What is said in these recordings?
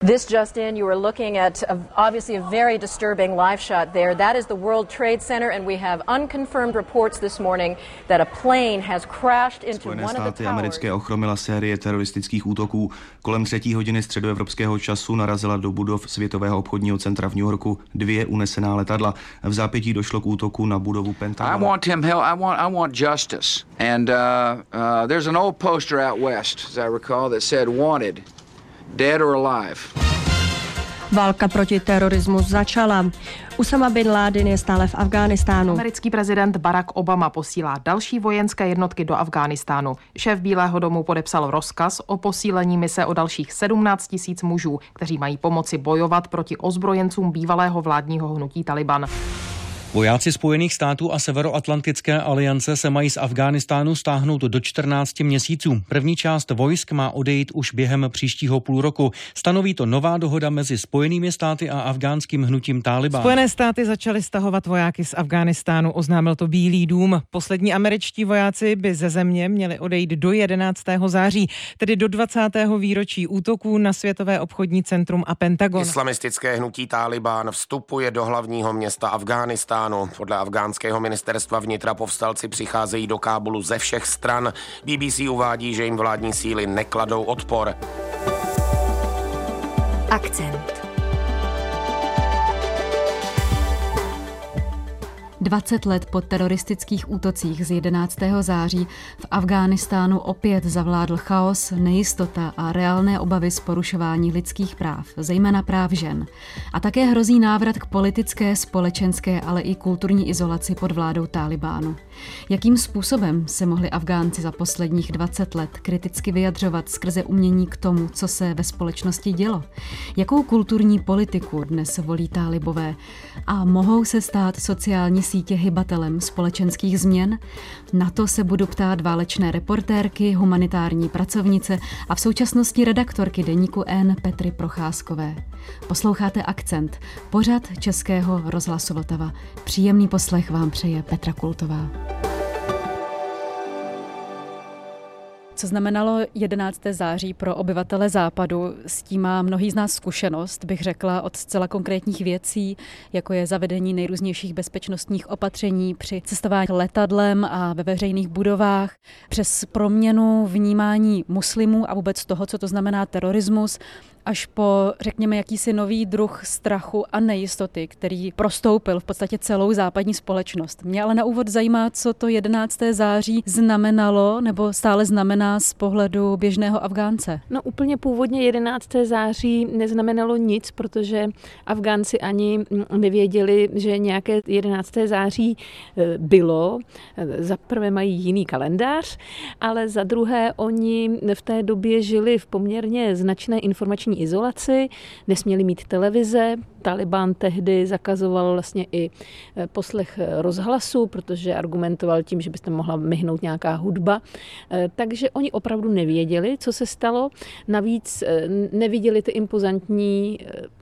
This just in, you are looking at obviously a very disturbing live shot there. That is the World Trade Center, and we have unconfirmed reports this morning that a plane has crashed into one of the towers. Spojené státy americké ochromila série teroristických útoků. Kolem 3. hodiny středoevropského času narazila do budov Světového obchodního centra v New Yorku 2 unesená letadla. V zápětí došlo k útoku na budovu Pentagonu. I want justice. And there's an old poster out west, as I recall, that said wanted. Dead or alive. Válka proti terorismu začala. Usama bin Laden je stále v Afghánistánu. Americký prezident Barack Obama posílá další vojenské jednotky do Afghánistánu. Šéf Bílého domu podepsal rozkaz o posílení mise o dalších 17 000 mužů, kteří mají pomoci bojovat proti ozbrojencům bývalého vládního hnutí Taliban. Vojáci Spojených států a Severoatlantické aliance se mají z Afghánistánu stáhnout do 14 měsíců. První část vojsk má odejít už během příštího půl roku. Stanoví to nová dohoda mezi Spojenými státy a afghánským hnutím Taliban. Spojené státy začaly stahovat vojáky z Afghánistánu, oznámil to Bílý dům. Poslední američtí vojáci by ze země měli odejít do 11. září, tedy do 20. výročí útoků na Světové obchodní centrum a Pentagon. Islamistické hnutí Taliban vstupuje do hlavního města Afghánistánu. Podle afghánského ministerstva vnitra povstalci přicházejí do Kábulu ze všech stran. BBC uvádí, že jim vládní síly nekladou odpor. Akcent. 20 let po teroristických útocích z 11. září v Afghánistánu opět zavládl chaos, nejistota a reálné obavy z porušování lidských práv, zejména práv žen. A také hrozí návrat k politické, společenské, ale i kulturní izolaci pod vládou Talibánu. Jakým způsobem se mohli Afgánci za posledních 20 let kriticky vyjadřovat skrze umění k tomu, co se ve společnosti dělo? Jakou kulturní politiku dnes volí Tálibové? A mohou se stát sociální sítě hybatelem společenských změn? Na to se budu ptát válečné reportérky, humanitární pracovnice a v současnosti redaktorky deníku N Petry Procházkové. Posloucháte Akcent, pořad Českého rozhlasu Vltava. Příjemný poslech vám přeje Petra Kultová. Co znamenalo 11. září pro obyvatele Západu? S tím má mnohý z nás zkušenost, bych řekla, od zcela konkrétních věcí, jako je zavedení nejrůznějších bezpečnostních opatření při cestování letadlem a ve veřejných budovách, přes proměnu vnímání muslimů a vůbec toho, co to znamená terorismus, až po, řekněme, jakýsi nový druh strachu a nejistoty, který prostoupil v podstatě celou západní společnost. Mě ale na úvod zajímá, co to 11. září znamenalo nebo stále znamená z pohledu běžného Afgánce. No úplně původně 11. září neznamenalo nic, protože Afgánci ani nevěděli, že nějaké 11. září bylo. Za prvé mají jiný kalendář, ale za druhé oni v té době žili v poměrně značné informační izolaci, nesměli mít televize. Taliban tehdy zakazoval vlastně i poslech rozhlasu, protože argumentoval tím, že by se mohla myhnout nějaká hudba. Takže oni opravdu nevěděli, co se stalo. Navíc neviděli ty impozantní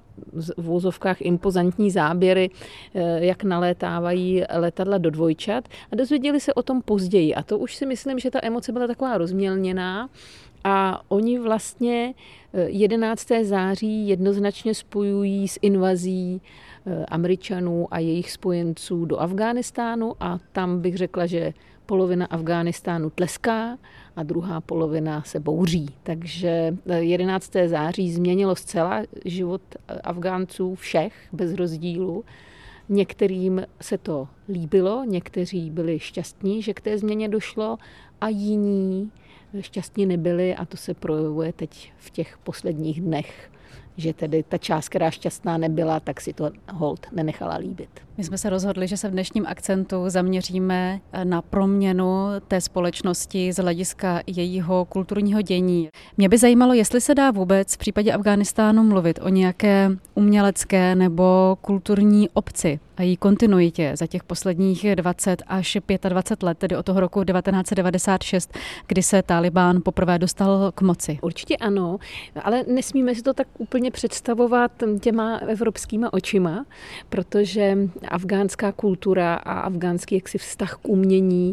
v úzovkách impozantní záběry, jak nalétávají letadla do dvojčat a dozvěděli se o tom později. A to už si myslím, že ta emoce byla taková rozmělněná a oni vlastně 11. září jednoznačně spojují s invazí Američanů a jejich spojenců do Afghánistánu a tam bych řekla, že polovina Afghánistánu tleská a druhá polovina se bouří. Takže 11. září změnilo zcela život Afgánců všech, bez rozdílu. Některým se to líbilo, někteří byli šťastní, že k té změně došlo a jiní šťastní nebyli a to se projevuje teď v těch posledních dnech, že tedy ta část, která šťastná nebyla, tak si to holt nenechala líbit. My jsme se rozhodli, že se v dnešním akcentu zaměříme na proměnu té společnosti z hlediska jejího kulturního dění. Mě by zajímalo, jestli se dá vůbec v případě Afghánistánu mluvit o nějaké umělecké nebo kulturní obci a její kontinuitě za těch posledních 20 až 25 let, tedy od toho roku 1996, kdy se Talibán poprvé dostal k moci. Určitě ano, ale nesmíme si to tak úplně samozřejmě představovat těma evropskýma očima, protože afgánská kultura a afgánský jaksi vztah k umění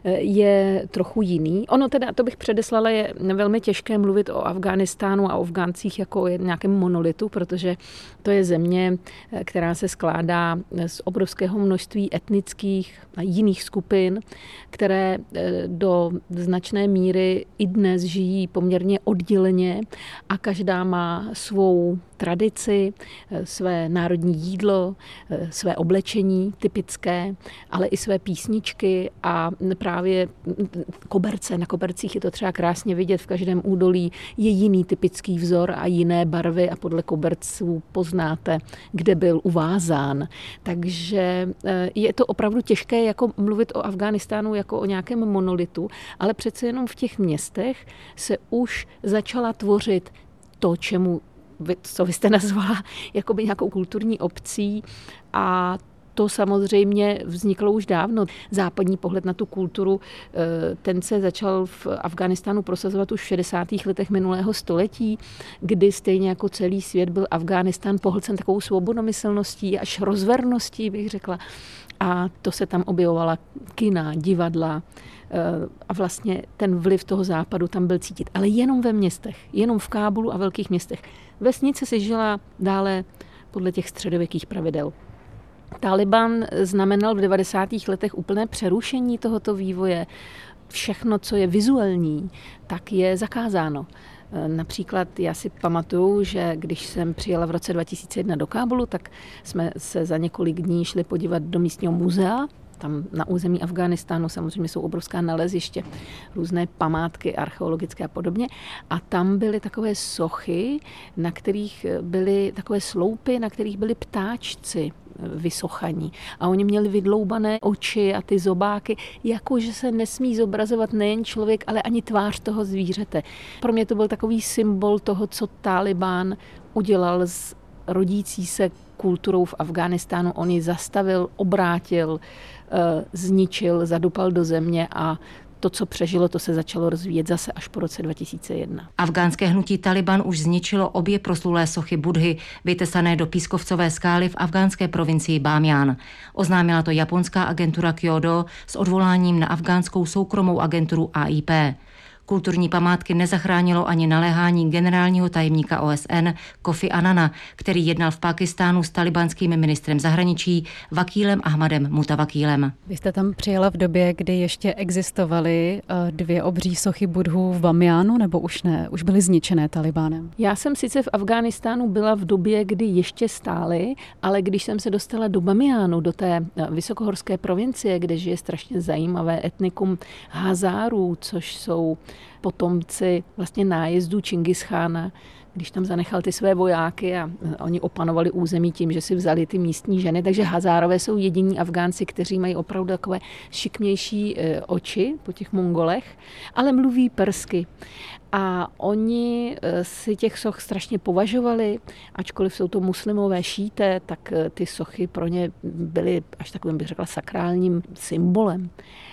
je trochu jiný. Ono teda, to bych předeslala, je velmi těžké mluvit o Afghánistánu a o Afgáncích jako o nějakém monolitu, protože to je země, která se skládá z obrovského množství etnických a jiných skupin, které do značné míry i dnes žijí poměrně odděleně a každá má svou tradici, své národní jídlo, své oblečení typické, ale i své písničky a právě koberce. Na kobercích je to třeba krásně vidět, v každém údolí je jiný typický vzor a jiné barvy a podle koberců poznáte, kde byl uvázán. Takže je to opravdu těžké jako mluvit o Afghánistánu jako o nějakém monolitu, ale přece jenom v těch městech se už začala tvořit to, co vy jste nazvala jakoby nějakou kulturní obcí a to samozřejmě vzniklo už dávno. Západní pohled na tu kulturu, ten se začal v Afghánistánu prosazovat už v 60. letech minulého století, kdy stejně jako celý svět byl Afghánistán pohlcen takovou svobodomyslností až rozverností, bych řekla. A to se tam objevovala kina, divadla a vlastně ten vliv toho západu tam byl cítit. Ale jenom ve městech, jenom v Kábulu a velkých městech. Vesnice si žila dále podle těch středověkých pravidel. Taliban znamenal v 90. letech úplné přerušení tohoto vývoje. Všechno, co je vizuální, tak je zakázáno. Například já si pamatuju, že když jsem přijela v roce 2001 do Kábulu, tak jsme se za několik dní šli podívat do místního muzea. Tam na území Afghánistánu samozřejmě jsou obrovská naleziště, různé památky archeologické a podobně. A tam byly takové sochy, na kterých byly takové sloupy, na kterých byly ptáčci vysochaní. A oni měli vydloubané oči a ty zobáky, jakože se nesmí zobrazovat nejen člověk, ale ani tvář toho zvířete. Pro mě to byl takový symbol toho, co Taliban udělal s rodící se kulturou v Afghánistánu. On ji zastavil, obrátil, zničil, zadupal do země a to, co přežilo, to se začalo rozvíjet zase až po roce 2001. Afgánské hnutí Taliban už zničilo obě proslulé sochy Buddhy, vytesané do pískovcové skály v afgánské provincii Bámján. Oznámila to japonská agentura Kyodo s odvoláním na afgánskou soukromou agenturu AIP. Kulturní památky nezachránilo ani naléhání generálního tajemníka OSN Kofi Annana, který jednal v Pákistánu s talibanským ministrem zahraničí Vakílem Ahmadem Mutawakílem. Vy jste tam přijela v době, kdy ještě existovaly dvě obří sochy Buddhů v Bamjánu, nebo už ne? Už byly zničené Talibánem? Já jsem sice v Afghánistánu byla v době, kdy ještě stály, ale když jsem se dostala do Bamjánu, do té vysokohorské provincie, kde žije strašně zajímavé etnikum Hazárů, což jsou potomci vlastně nájezdů Čingischána, když tam zanechal ty své vojáky a oni opanovali území tím, že si vzali ty místní ženy. Takže Hazárové jsou jediní Afgánci, kteří mají opravdu takové šikmější oči po těch Mongolech, ale mluví persky. A oni si těch soch strašně považovali, ačkoliv jsou to muslimové šíité, tak ty sochy pro ně byly až takovým, bych řekla, sakrálním symbolem.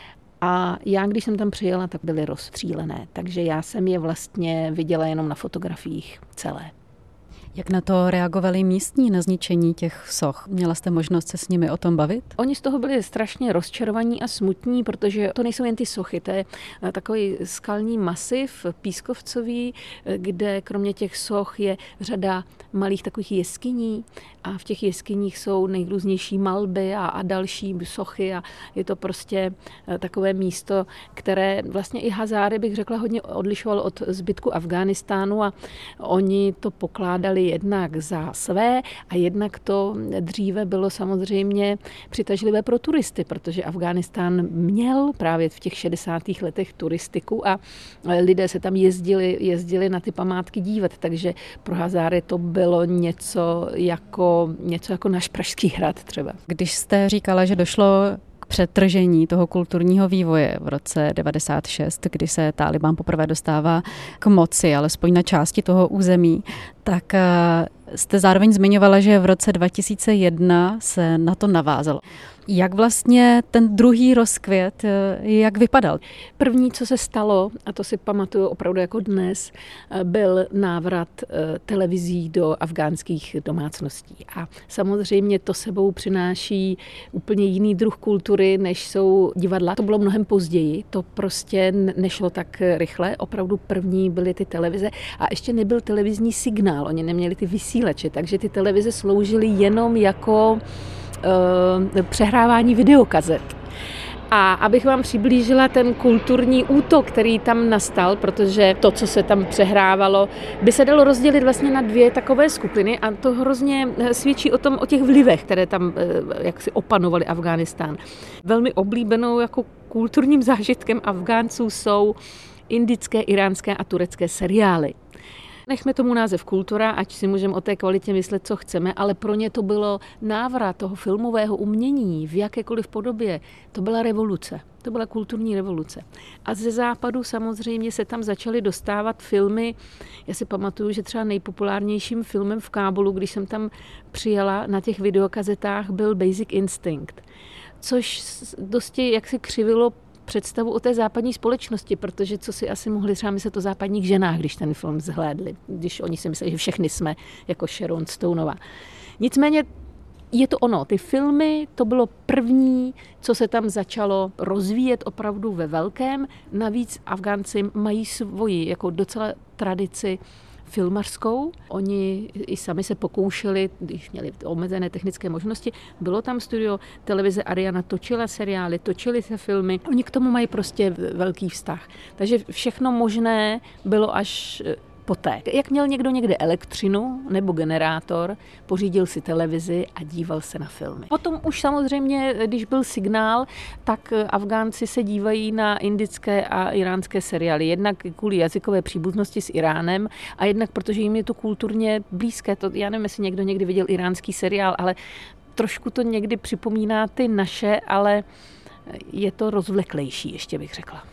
A já, když jsem tam přijela, tak byly rozstřílené, takže já jsem je vlastně viděla jenom na fotografiích celé. Jak na to reagovali místní na zničení těch soch? Měla jste možnost se s nimi o tom bavit? Oni z toho byli strašně rozčarovaní a smutní, protože to nejsou jen ty sochy, to je takový skalní masiv pískovcový, kde kromě těch soch je řada malých takových jeskyní a v těch jeskyních jsou nejrůznější malby a další sochy a je to prostě takové místo, které vlastně i Hazáry, bych řekla, hodně odlišovalo od zbytku Afghánistánu a oni to pokládali jednak za své a jednak to dříve bylo samozřejmě přitažlivé pro turisty, protože Afghánistán měl právě v těch 60. letech turistiku a lidé se tam jezdili na ty památky dívat, takže pro Hazáry to bylo něco jako náš Pražský hrad třeba. Když jste říkala, že došlo k přetržení toho kulturního vývoje v roce 96, kdy se Taliban poprvé dostává k moci, alespoň na části toho území, tak Jste zároveň zmiňovala, že v roce 2001 se na to navázalo. Jak vlastně ten druhý rozkvět, jak vypadal? První, co se stalo, a to si pamatuju opravdu jako dnes, byl návrat televizí do afgánských domácností. A samozřejmě to sebou přináší úplně jiný druh kultury, než jsou divadla. To bylo mnohem později, to prostě nešlo tak rychle. Opravdu první byly ty televize a ještě nebyl televizní signál, oni neměli ty vysílače, takže ty televize sloužily jenom jako přehrávání videokazet. A abych vám přiblížila ten kulturní útok, který tam nastal, protože to, co se tam přehrávalo, by se dalo rozdělit vlastně na dvě takové skupiny a to hrozně svědčí o těch vlivech, které tam jaksi opanovaly Afghánistán. Velmi oblíbenou jako kulturním zážitkem Afgánců jsou indické, iránské a turecké seriály. Nechme tomu název kultura, ať si můžeme o té kvalitě myslet, co chceme, ale pro ně to bylo návrat toho filmového umění v jakékoliv podobě. To byla revoluce, to byla kulturní revoluce. A ze západu samozřejmě se tam začaly dostávat filmy. Já si pamatuju, že třeba nejpopulárnějším filmem v Kábulu, když jsem tam přijela na těch videokazetách, byl Basic Instinct, což dosti jaksi křivilo představu o té západní společnosti, protože co si asi mohli třeba myslet o západních ženách, když ten film zhlédli, když oni si mysleli, že všechny jsme jako Sharon Stoneová. Nicméně je to ono, ty filmy, to bylo první, co se tam začalo rozvíjet opravdu ve velkém. Navíc Afgánci mají svoji jako docela tradici filmařskou. Oni i sami se pokoušeli, když měli omezené technické možnosti, bylo tam studio televize Ariana, točila seriály, točily se filmy. Oni k tomu mají prostě velký vztah. Takže všechno možné bylo až poté. Jak měl někdo někde elektřinu nebo generátor, pořídil si televizi a díval se na filmy. Potom už samozřejmě, když byl signál, tak Afgánci se dívají na indické a iránské seriály. Jednak kvůli jazykové příbuznosti s Iránem a jednak protože jim je to kulturně blízké. To, já nevím, jestli někdo někdy viděl iránský seriál, ale trošku to někdy připomíná ty naše, ale je to rozvleklejší, ještě bych řekla.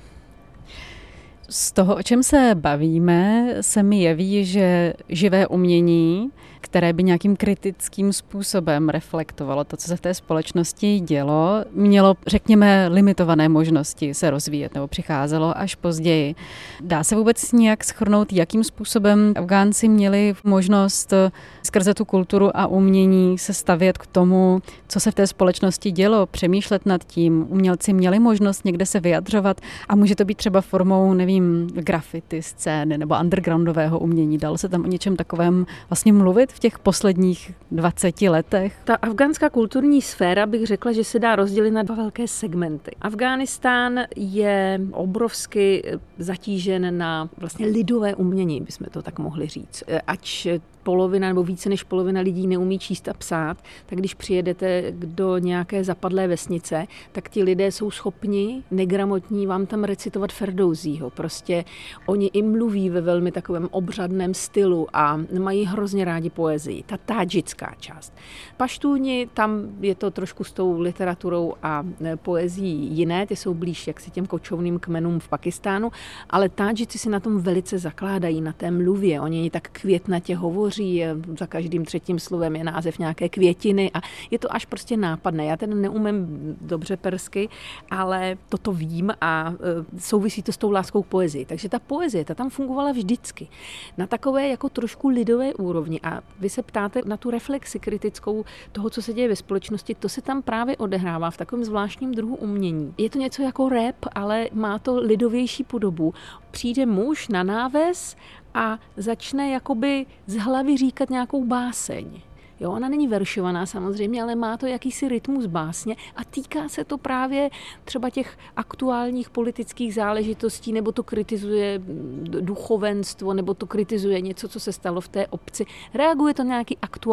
Z toho, o čem se bavíme, se mi jeví, že živé umění, které by nějakým kritickým způsobem reflektovalo to, co se v té společnosti dělo, mělo, řekněme, limitované možnosti se rozvíjet nebo přicházelo až později. Dá se vůbec nějak shrnout, jakým způsobem Afgánci měli možnost skrze tu kulturu a umění se stavět k tomu, co se v té společnosti dělo, přemýšlet nad tím. Umělci měli možnost někde se vyjadřovat a může to být třeba formou, nevím, graffiti scény nebo undergroundového umění. Dalo se tam o něčem takovém vlastně mluvit v těch posledních 20 letech? Ta afgánská kulturní sféra, bych řekla, že se dá rozdělit na dva velké segmenty. Afghánistán je obrovsky zatížen na vlastně lidové umění, bychom to tak mohli říct. Ač polovina nebo více než polovina lidí neumí číst a psát, tak když přijedete do nějaké zapadlé vesnice, tak ti lidé jsou schopni, negramotní, vám tam recitovat Ferdouzího. Prostě oni i mluví ve velmi takovém obřadném stylu a mají hrozně rádi poezii. Ta tádžická část. Paštúni, tam je to trošku s tou literaturou a poezií jiné, ty jsou blíž jaksi těm kočovným kmenům v Pakistánu, ale tádžici si na tom velice zakládají, na té mluvě. Oni tak květnatě hovoří, za každým třetím slovem je název nějaké květiny a je to až prostě nápadné. Já ten neumím dobře persky, ale toto vím a souvisí to s tou láskou k poezii. Takže ta poezie, ta tam fungovala vždycky. Na takové jako trošku lidové úrovni. A vy se ptáte na tu reflexi kritickou toho, co se děje ve společnosti, to se tam právě odehrává v takovém zvláštním druhu umění. Je to něco jako rap, ale má to lidovější podobu. Přijde muž na náves a začne jakoby z hlavy říkat nějakou báseň. Jo, ona není veršovaná samozřejmě, ale má to jakýsi rytmus básně a týká se to právě třeba těch aktuálních politických záležitostí, nebo to kritizuje duchovenstvo, nebo to kritizuje něco, co se stalo v té obci. Reaguje to na nějaký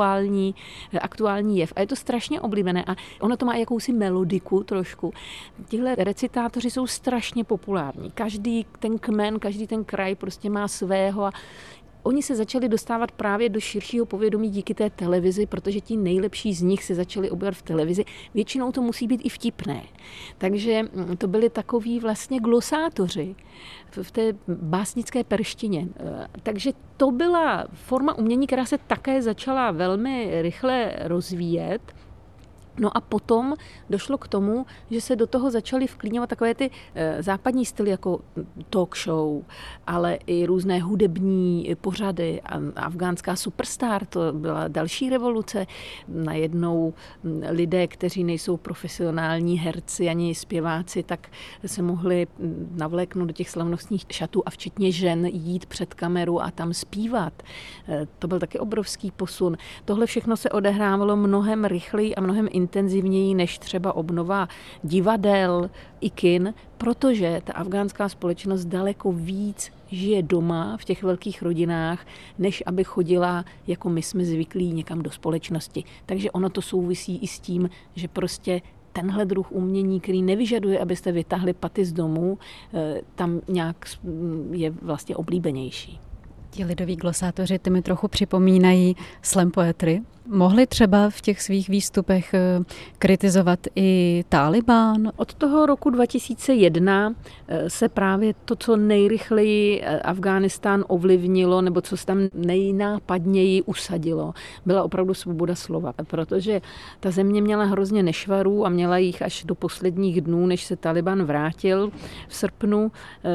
aktuální jev a je to strašně oblíbené a ono to má jakousi melodiku trošku. Tihle recitátoři jsou strašně populární. Každý ten kmen, každý ten kraj prostě má svého a oni se začali dostávat právě do širšího povědomí díky té televizi, protože ti nejlepší z nich se začali objevovat v televizi. Většinou to musí být i vtipné. Takže to byli takoví vlastně glosátoři v té básnické perštině. Takže to byla forma umění, která se také začala velmi rychle rozvíjet. No a potom došlo k tomu, že se do toho začaly vklíňovat takové ty západní styly jako talk show, ale i různé hudební pořady. Afgánská superstar, to byla další revoluce. Najednou lidé, kteří nejsou profesionální herci ani zpěváci, tak se mohli navléknout do těch slavnostních šatů a včetně žen jít před kameru a tam zpívat. To byl taky obrovský posun. Tohle všechno se odehrávalo mnohem rychleji a mnohem intenzivněji než třeba obnova divadel i kin, protože ta afgánská společnost daleko víc žije doma v těch velkých rodinách, než aby chodila, jako my jsme zvyklí, někam do společnosti. Takže ono to souvisí i s tím, že prostě tenhle druh umění, který nevyžaduje, abyste vytáhli paty z domu, tam nějak je vlastně oblíbenější. Ti lidoví glosátoři, ty mi trochu připomínají slam poetry. Mohli třeba v těch svých výstupech kritizovat i Tálibán? Od toho roku 2001 se právě to, co nejrychleji Afghánistán ovlivnilo, nebo co se tam nejnápadněji usadilo, byla opravdu svoboda slova. Protože ta země měla hrozně nešvarů a měla jich až do posledních dnů, než se Taliban vrátil v srpnu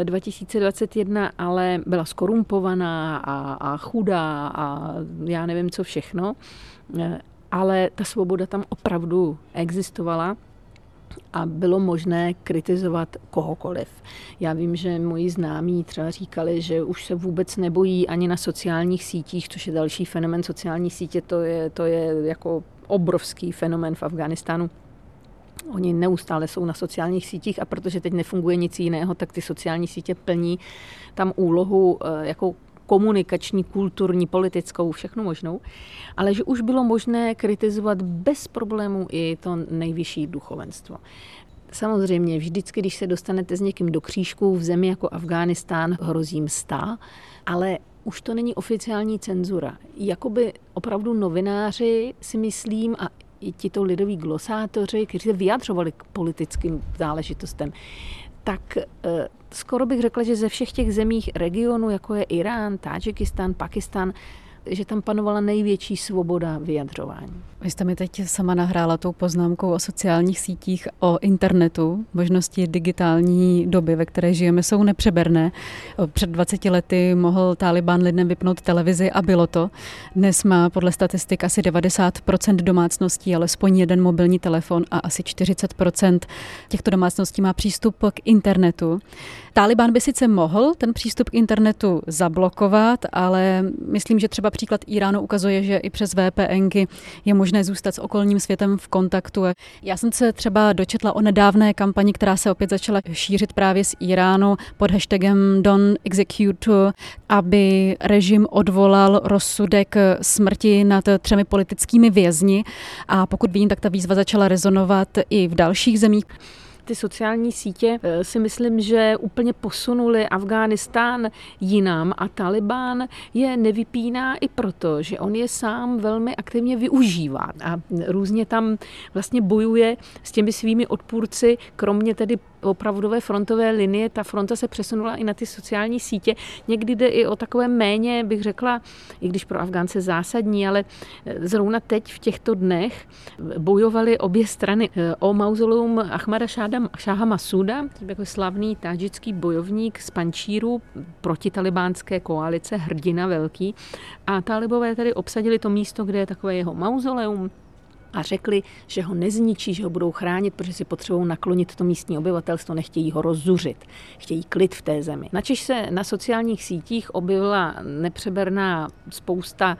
2021, ale byla skorumpovaná a chudá a já nevím co všechno. Ale ta svoboda tam opravdu existovala a bylo možné kritizovat kohokoliv. Já vím, že moji známí třeba říkali, že už se vůbec nebojí ani na sociálních sítích, což je další fenomén sociální sítě, to je jako obrovský fenomén v Afghánistánu. Oni neustále jsou na sociálních sítích a protože teď nefunguje nic jiného, tak ty sociální sítě plní tam úlohu jako komunikační, kulturní, politickou, všechno možnou, ale že už bylo možné kritizovat bez problémů i to nejvyšší duchovenstvo. Samozřejmě vždycky, když se dostanete s někým do křížku v zemi jako Afghánistán, hrozí msta, ale už to není oficiální cenzura. Jakoby opravdu novináři, si myslím, a i tito lidoví glosátoři, kteří se vyjadřovali k politickým záležitostem, tak skoro bych řekla, že ze všech těch zemích regionu, jako je Irán, Tádžikistán, Pakistán, že tam panovala největší svoboda vyjadřování. Vy jste mi teď sama nahrála tou poznámkou o sociálních sítích, o internetu. Možnosti digitální doby, ve které žijeme, jsou nepřeberné. Před 20 lety mohl Tálibán lidem vypnout televizi a bylo to. Dnes má podle statistik asi 90% domácností alespoň jeden mobilní telefon a asi 40% těchto domácností má přístup k internetu. Tálibán by sice mohl ten přístup k internetu zablokovat, ale myslím, že třeba příklad Iránu ukazuje, že i přes VPNky je možné zůstat s okolním světem v kontaktu. Já jsem se třeba dočetla o nedávné kampani, která se opět začala šířit právě z Iránu pod hashtagem Don't Execute, aby režim odvolal rozsudek smrti nad 3 politickými vězni. A pokud vím, tak ta výzva začala rezonovat i v dalších zemích. Ty sociální sítě si myslím, že úplně posunuli Afghánistán jinam a Taliban je nevypíná i proto, že on je sám velmi aktivně využívá a různě tam vlastně bojuje s těmi svými odpůrci, kromě tedy opravdové frontové linie, ta fronta se přesunula i na ty sociální sítě. Někdy jde i o takové méně, bych řekla, i když pro Afgánce zásadní, ale zrovna teď v těchto dnech bojovaly obě strany o mauzoleum Ahmada Šáha Masúda, jako slavný tádžický bojovník z Pančíru proti talibánské koalice, hrdina velký. A talibové tady obsadili to místo, kde je takové jeho mauzoleum, a řekli, že ho nezničí, že ho budou chránit, protože si potřebují naklonit to místní obyvatelstvo, nechtějí ho rozzuřit, chtějí klid v té zemi. Načež se na sociálních sítích objevila nepřeberná spousta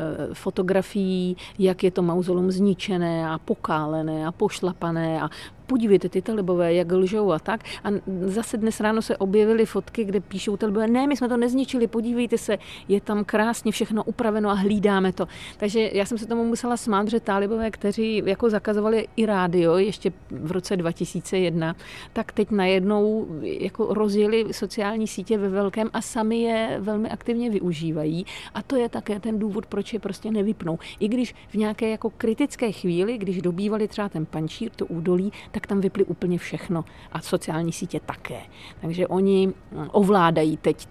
fotografií, jak je to mauzoleum zničené a pokálené a pošlapané a podívejte, ty talibové, jak lžou a tak. A zase dnes ráno se objevily fotky, kde píšou talibové, ne, my jsme to nezničili, podívejte se, je tam krásně všechno upraveno a hlídáme to. Takže já jsem se tomu musela smát, že talibové, kteří jako zakazovali i rádio ještě v roce 2001, tak teď najednou jako rozjeli sociální sítě ve velkém a sami je velmi aktivně využívají. A to je také ten důvod, proč je prostě nevypnou. I když v nějaké jako kritické chvíli, když dobývali třeba ten Pančír, to údolí, tak tam vyply úplně všechno. A sociální sítě také. Takže oni ovládají teď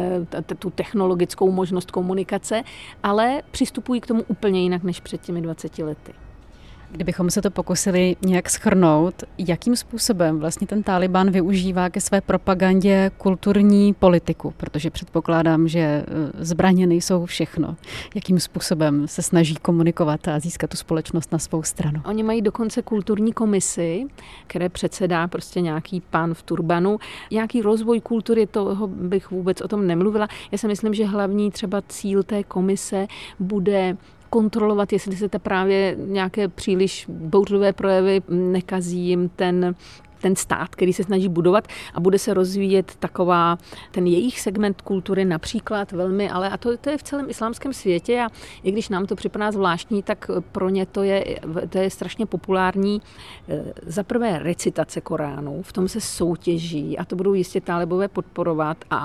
tu technologickou možnost komunikace, ale přistupují k tomu úplně jinak než před těmi 20 lety. Kdybychom se to pokusili nějak shrnout, jakým způsobem vlastně ten Tálibán využívá ke své propagandě kulturní politiku, protože předpokládám, že zbraně nejsou všechno. Jakým způsobem se snaží komunikovat a získat tu společnost na svou stranu? Oni mají dokonce kulturní komisi, které předsedá prostě nějaký pán v turbanu. Nějaký rozvoj kultury, toho bych vůbec o tom nemluvila. Já si myslím, že hlavní třeba cíl té komise bude kontrolovat, jestli se to právě nějaké příliš bouřlivé projevy nekazí jim ten stát, který se snaží budovat a bude se rozvíjet taková ten jejich segment kultury například velmi, ale a to je v celém islámském světě a i když nám to připadá zvláštní, tak pro ně to je strašně populární. Za prvé recitace Koránu, v tom se soutěží a to budou jistě Tálibové podporovat a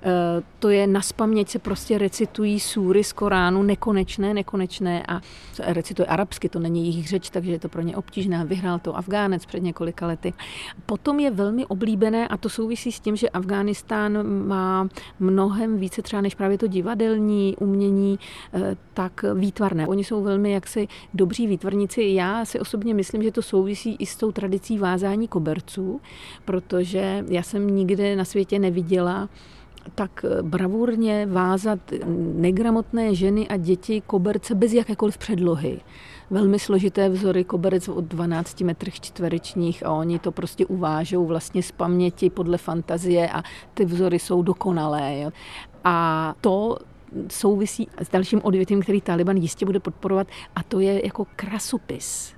to je naspaměť se prostě recitují súry z Koránu nekonečné a recituje arabsky, to není jejich řeč, takže je to pro ně obtížné. Vyhrál to Afgánec před několika lety. Potom je velmi oblíbené a to souvisí s tím, že Afghánistán má mnohem více třeba než právě to divadelní umění, tak výtvarné. Oni jsou velmi jaksi dobří výtvarníci. Já si osobně myslím, že to souvisí i s tou tradicí vázání koberců, protože já jsem nikde na světě neviděla tak bravurně vázat negramotné ženy a děti koberce bez jakékoliv předlohy. Velmi složité vzory, koberec od 12 metrech čtverečních a oni to prostě uvážou vlastně z paměti podle fantazie a ty vzory jsou dokonalé. Jo. A to souvisí s dalším odvětvím, který Taliban jistě bude podporovat a to je jako krasopis.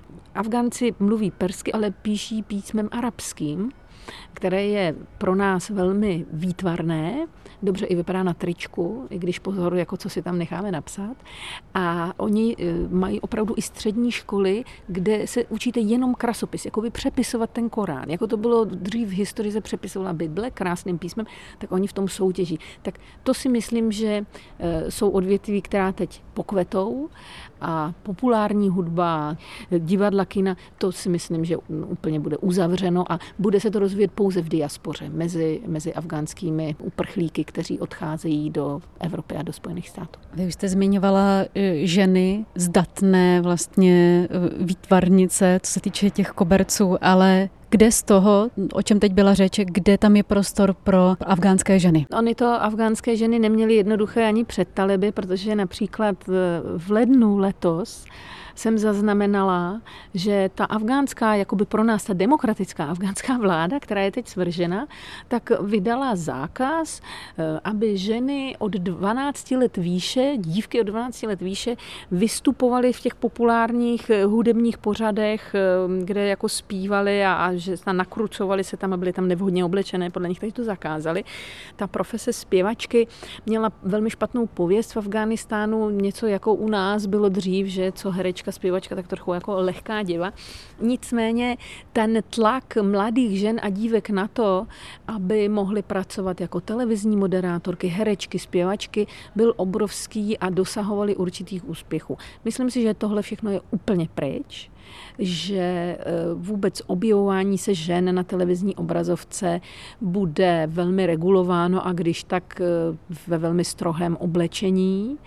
Afgánci mluví persky, ale píší písmem arabským, které je pro nás velmi výtvarné, dobře i vypadá na tričku, i když pozoru, jako co si tam necháme napsat. A oni mají opravdu i střední školy, kde se učíte jenom krasopis, jako by přepisovat ten Korán. Jako to bylo dřív v historii, se přepisovala Bible krásným písmem, tak oni v tom soutěží. Tak to si myslím, že jsou odvětví, která teď pokvetou a populární hudba, divadla, kina, to si myslím, že úplně bude uzavřeno a bude se to rozvíjet pouze v diaspoře mezi afgánskými uprchlíky, kteří odcházejí do Evropy a do Spojených států. Vy už jste zmiňovala ženy zdatné vlastně výtvarnice, co se týče těch koberců, ale kde z toho, o čem teď byla řeč, kde tam je prostor pro afgánské ženy? Ony to afgánské ženy neměly jednoduché ani před taliby, protože například v lednu letos jsem zaznamenala, že ta afgánská, jakoby pro nás ta demokratická afgánská vláda, která je teď svržena, tak vydala zákaz, aby ženy od 12 let výše, dívky od 12 let výše, vystupovaly v těch populárních hudebních pořadech, kde jako zpívaly a že nakrucovaly se tam a byly tam nevhodně oblečené, podle nich to zakázali. Ta profese zpěvačky měla velmi špatnou pověst v Afghánistánu, něco jako u nás bylo dřív, že co herečka, zpěvačka, tak trochu jako lehká diva. Nicméně ten tlak mladých žen a dívek na to, aby mohly pracovat jako televizní moderátorky, herečky, zpěvačky, byl obrovský a dosahovali určitých úspěchů. Myslím si, že tohle všechno je úplně pryč, že vůbec objevování se žen na televizní obrazovce bude velmi regulováno a když tak ve velmi strohém oblečení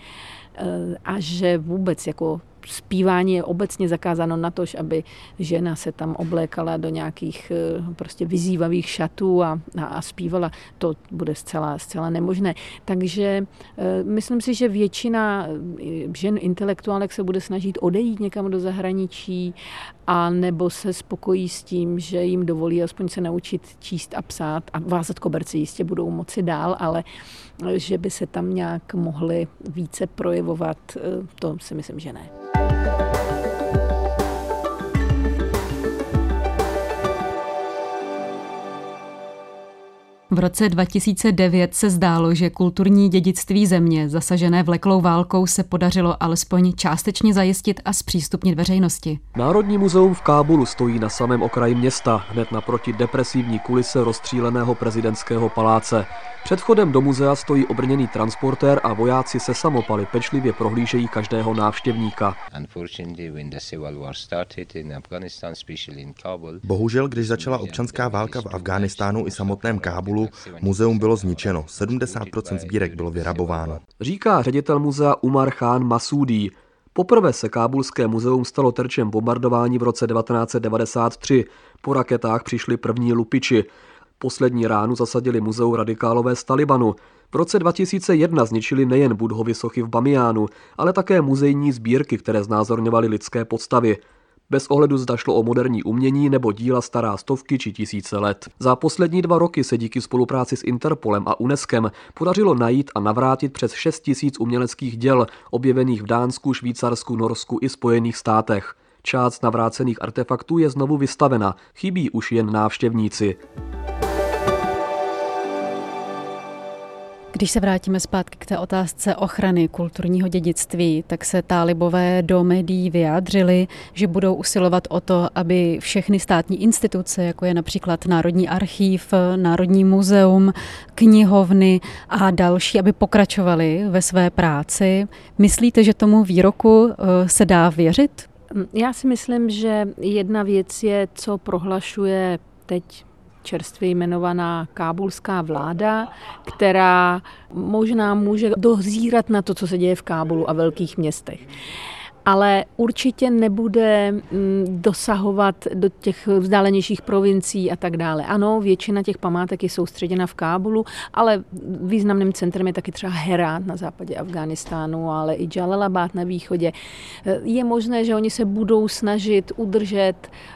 a že vůbec jako zpívání je obecně zakázáno na to, aby žena se tam oblékala do nějakých prostě vyzývavých šatů a zpívala. To bude zcela nemožné. Takže myslím si, že většina žen intelektuálek se bude snažit odejít někam do zahraničí a nebo se spokojí s tím, že jim dovolí aspoň se naučit číst a psát a vázat koberci jistě budou moci dál, ale že by se tam nějak mohly více projevovat, to si myslím, že ne. V roce 2009 se zdálo, že kulturní dědictví země zasažené vleklou válkou se podařilo alespoň částečně zajistit a zpřístupnit veřejnosti. Národní muzeum v Kábulu stojí na samém okraji města, hned naproti depresivní kulise rozstříleného prezidentského paláce. Před vchodem do muzea stojí obrněný transportér a vojáci se samopaly pečlivě prohlížejí každého návštěvníka. Bohužel, když začala občanská válka v Afghánistánu i samotném Kábulu, muzeum bylo zničeno. 70% sbírek bylo vyrabováno. Říká ředitel muzea Umar Khan Masudi. Poprvé se kábulské muzeum stalo terčem bombardování v roce 1993. Po raketách přišli první lupiči. Poslední ránu zasadili muzeum radikálové z Talibanu. V roce 2001 zničili nejen Buddhovy sochy v Bamijánu, ale také muzejní sbírky, které znázorňovaly lidské podstavy. Bez ohledu zda šlo o moderní umění nebo díla stará stovky či tisíce let. Za poslední 2 roky se díky spolupráci s Interpolem a UNESCem podařilo najít a navrátit přes 6 000 uměleckých děl, objevených v Dánsku, Švýcarsku, Norsku i Spojených státech. Část navrácených artefaktů je znovu vystavena, chybí už jen návštěvníci. Když se vrátíme zpátky k té otázce ochrany kulturního dědictví, tak se tálibové do médií vyjádřili, že budou usilovat o to, aby všechny státní instituce, jako je například Národní archív, Národní muzeum, knihovny a další, aby pokračovaly ve své práci. Myslíte, že tomu výroku se dá věřit? Já si myslím, že jedna věc je, co prohlašuje teď čerstvě jmenovaná kábulská vláda, která možná může dozírat na to, co se děje v Kábulu a velkých městech. Ale určitě nebude dosahovat do těch vzdálenějších provincií a tak dále. Ano, většina těch památek je soustředěna v Kábulu, ale významným centrem je taky třeba Herát na západě Afghánistánu, ale i Jalalabad na východě. Je možné, že oni se budou snažit udržet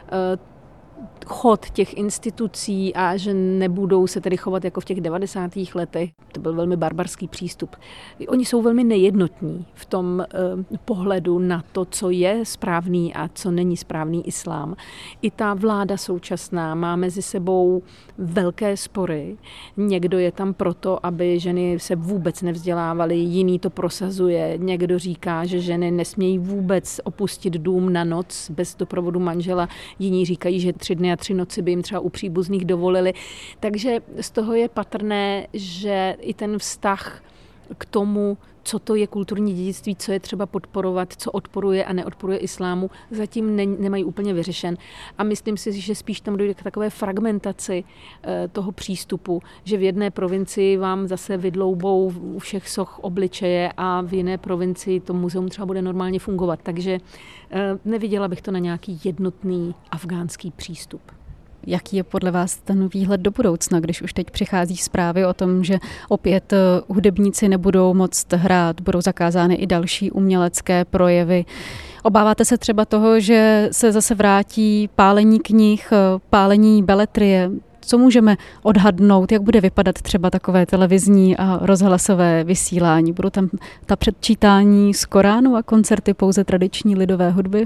chod těch institucí a že nebudou se tedy chovat jako v těch 90. letech. To byl velmi barbarský přístup. Oni jsou velmi nejednotní v tom pohledu na to, co je správný a co není správný islám. I ta vláda současná má mezi sebou velké spory. Někdo je tam proto, aby ženy se vůbec nevzdělávaly, jiný to prosazuje. Někdo říká, že ženy nesmějí vůbec opustit dům na noc bez doprovodu manžela. Jiní říkají, že 3 dny a 3 noci by jim třeba u příbuzných dovolili. Takže z toho je patrné, že i ten vztah k tomu, co to je kulturní dědictví, co je třeba podporovat, co odporuje a neodporuje islámu, zatím nemají úplně vyřešen. A myslím si, že spíš tam dojde k takové fragmentaci toho přístupu, že v jedné provincii vám zase vydloubou u všech soch obličeje a v jiné provincii to muzeum třeba bude normálně fungovat. Takže neviděla bych to na nějaký jednotný afgánský přístup. Jaký je podle vás ten výhled do budoucna, když už teď přichází zprávy o tom, že opět hudebníci nebudou moct hrát, budou zakázány i další umělecké projevy? Obáváte se třeba toho, že se zase vrátí pálení knih, pálení beletrie? Co můžeme odhadnout, jak bude vypadat třeba takové televizní a rozhlasové vysílání? Budou tam ta předčítání z Koránu a koncerty pouze tradiční lidové hudby?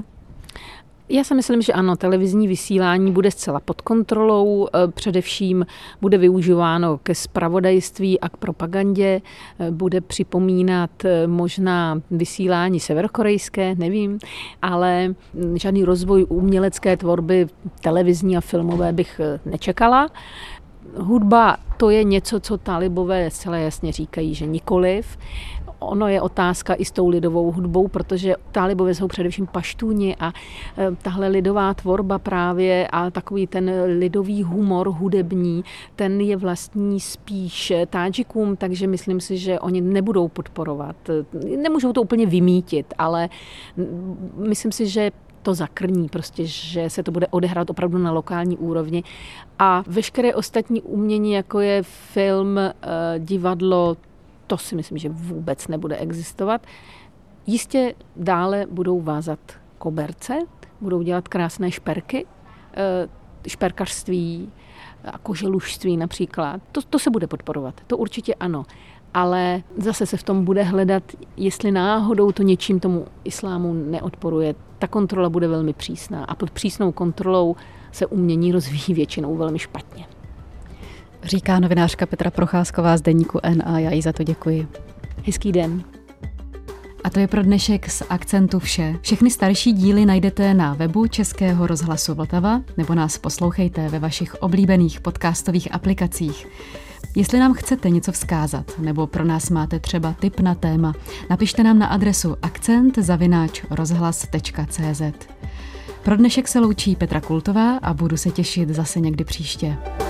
Já si myslím, že ano, televizní vysílání bude zcela pod kontrolou, především bude využíváno ke zpravodajství a k propagandě, bude připomínat možná vysílání severokorejské, nevím, ale žádný rozvoj umělecké tvorby televizní a filmové bych nečekala. Hudba to je něco, co talibové zcela jasně říkají, že nikoliv. Ono je otázka i s tou lidovou hudbou, protože talibové jsou především paštúni a tahle lidová tvorba právě a takový ten lidový humor hudební, ten je vlastní spíš Tádžikům, takže myslím si, že oni nebudou podporovat. Nemůžou to úplně vymítit, ale myslím si, že to zakrní, prostě, že se to bude odehrát opravdu na lokální úrovni. A veškeré ostatní umění, jako je film, divadlo, to si myslím, že vůbec nebude existovat. Jistě dále budou vázat koberce, budou dělat krásné šperky, šperkařství a koželušství například. To se bude podporovat, to určitě ano. Ale zase se v tom bude hledat, jestli náhodou to něčím tomu islámu neodporuje. Ta kontrola bude velmi přísná a pod přísnou kontrolou se umění rozvíjí většinou velmi špatně. Říká novinářka Petra Procházková z deníku N a já jí za to děkuji. Hezký den. A to je pro dnešek z Akcentu vše. Všechny starší díly najdete na webu Českého rozhlasu Vltava nebo nás poslouchejte ve vašich oblíbených podcastových aplikacích. Jestli nám chcete něco vzkázat nebo pro nás máte třeba tip na téma, napište nám na adresu akcent@rozhlas.cz. Pro dnešek se loučí Petra Kultová a budu se těšit zase někdy příště.